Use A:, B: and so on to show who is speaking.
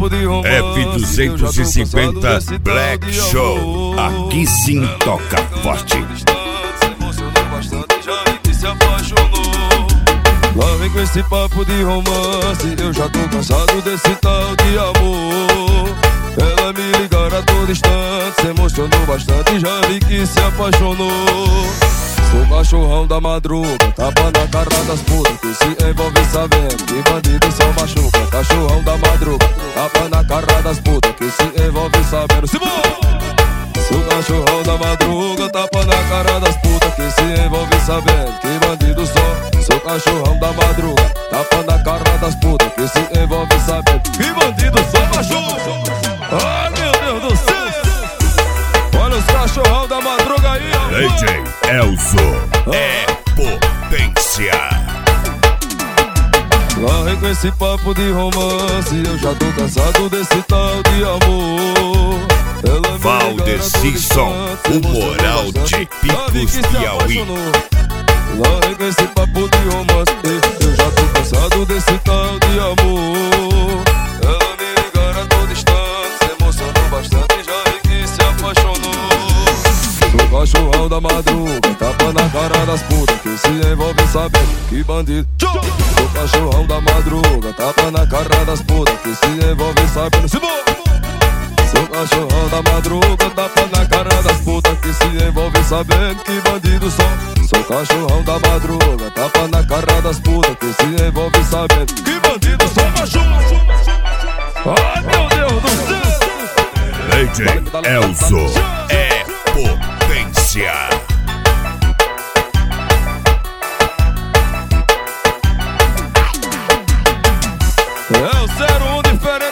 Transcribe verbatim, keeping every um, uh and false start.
A: papo de romance.
B: F duzentos e cinquenta Black Show. Aqui sim toca forte.
A: Se emocionou bastante, já vi que se apaixonou. Lá vem com esse papo de romance, eu já tô cansado desse tal de amor. Ela me ligara a todo instante, se emocionou bastante, já vi que se apaixonou. Sou cachorrão da madruga, tapa na cara das putas que se envolve sabendo que bandido só machuca. Cachorrão da madruga, tapa na cara das putas que se envolve sabendo. Sou cachorrão da madruga, tapa na cara das putas que se envolve sabendo que bandido só. Sou cachorrão da madruga, tapa na cara das putas que se envolve sabendo que bandido só machuca. Ai meu Deus do céu, olha os cachorrão da madruga aí, ó.
B: D J Elzo é potência.
A: Lá vem com esse papo de romance, eu já tô cansado desse tal de amor. Ela
B: Valdeci Som, o moral de Picos Piauí.
A: Lá vem com esse papo de romance, eu já tô cansado desse tal de amor. Ela me ligara a todo instante, se emocionou bastante, já vi que se apaixonou. Sou cachorrão da madruga, tapa na cara das putas que se envolve sabendo que bandido. Sou cachorrão da madruga, tapa na cara das putas que se envolve sabendo. Sou cachorrão da madruga, tapa na cara das putas que se envolve sabendo que bandido só. Sou cachorrão da madruga, tapa na cara das putas que se envolve sabendo que bandido só machuca. Ai meu Deus do céu,
B: D J Elzo é potência.
A: é o zero um diferente.